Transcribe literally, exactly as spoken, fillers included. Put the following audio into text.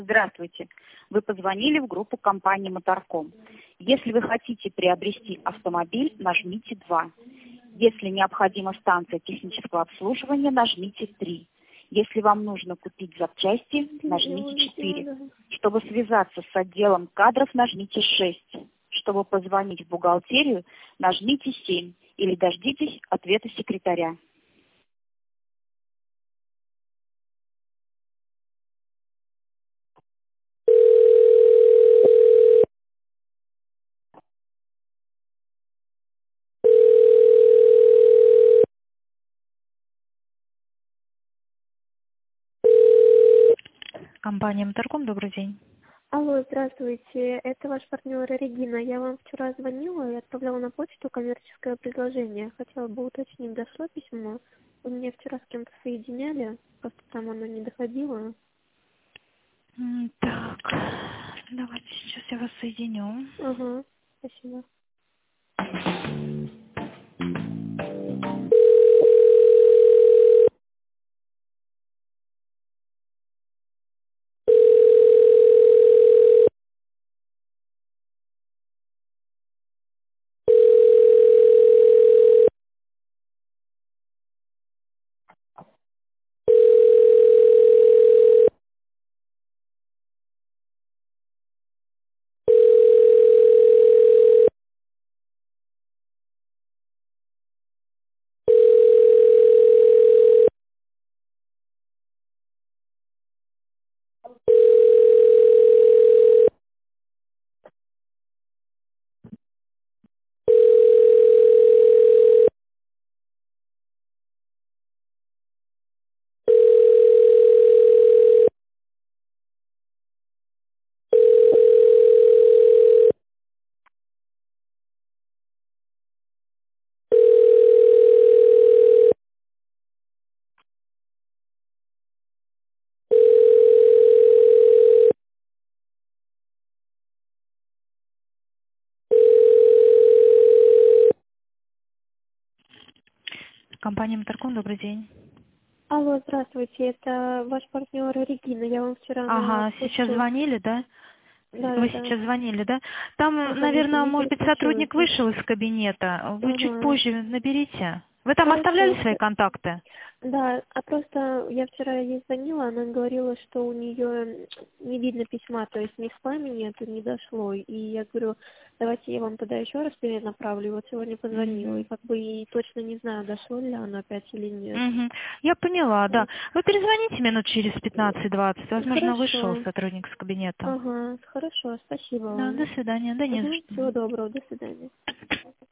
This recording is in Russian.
Здравствуйте. Вы позвонили в группу компании Моторком. Если вы хотите приобрести автомобиль, нажмите два. Если необходима станция технического обслуживания, нажмите три. Если вам нужно купить запчасти, нажмите четыре. Чтобы связаться с отделом кадров, нажмите шесть. Чтобы позвонить в бухгалтерию, нажмите семь или дождитесь ответа секретаря. Компания Моторком, добрый день. Алло, здравствуйте. Это ваш партнер Регина. Я вам вчера звонила и отправляла на почту коммерческое предложение. Хотела бы уточнить, дошло письмо. Вы меня вчера с кем-то соединяли, просто там оно не доходило. М, Так, давайте сейчас я вас соединю. Ага, спасибо. Компания Моторком, добрый день. Алло, здравствуйте. Это ваш партнер Регина. Я вам вчера на Ага, сейчас почту... звонили, да? Да, да, Вы да. сейчас звонили, да? Там, Ага, наверное, извините, может быть, отключилась. сотрудник вышел из кабинета. Вы чуть Ага. позже наберите. Вы там оставляли Хорошо. свои контакты? Да, а просто я вчера ей звонила, она говорила, что у нее не видно письма, то есть ни в спаме нету, не дошло. И я говорю, давайте я вам тогда еще раз перенаправлю. И вот сегодня позвонила, и Мгм. как бы и точно не знаю, дошло ли оно опять или нет. Мгм. Я поняла, да. Вы перезвоните минут через пятнадцать-двадцать. Возможно, вышел Хорошо. сотрудник с кабинета. Ага, хорошо, спасибо Да, до вам. свидания. Да не за Угу, что. всего доброго, до свидания.